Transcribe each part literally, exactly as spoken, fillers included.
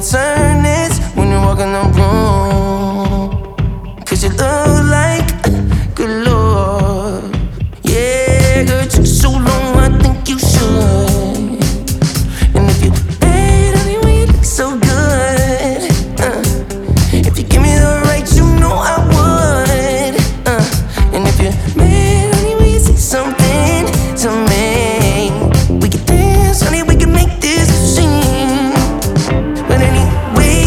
turn this when you walk in the room. Cause you look like a good Lord. Yeah, girl, it took so long, I think you should. And if you bad, anyway, you look so good. uh, If you give me the right, you know I would. uh, And if you're mad, anyway, you say something to me. We can dance, honey, we can make this a scene. But anyway,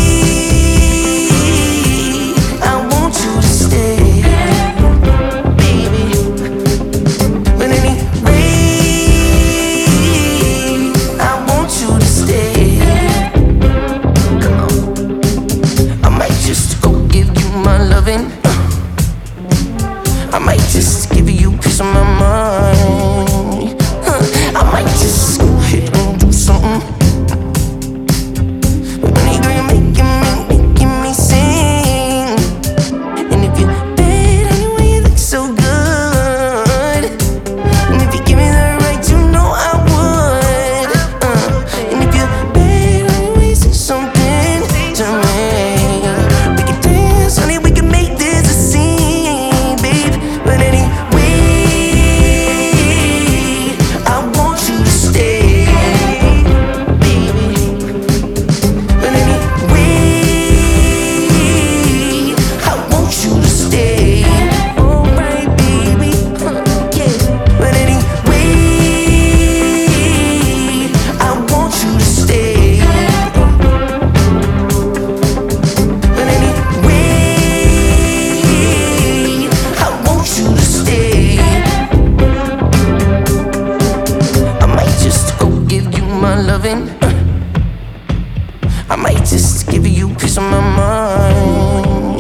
I want you to stay, baby. But anyway, I want you to stay. Come on, I might just go give you my loving. uh, I might just give you a piece of my mind. huh, I might just go ahead and do something. But honey, girl, you're making me, making me sing. And if you're bad, anyway, you look so good. And if you give me the right, you know I would. uh, And if you're bad, anyway, say something to me. We can dance, honey, we can make this a scene, babe. But anyway, I want you to stay, baby. But anyway, I want you to stay. Alright, baby. huh, Yeah. But anyway, I want you to stay. But anyway, I want you to stay. I might just go give you my loving. uh, I might just give you a piece of my mind.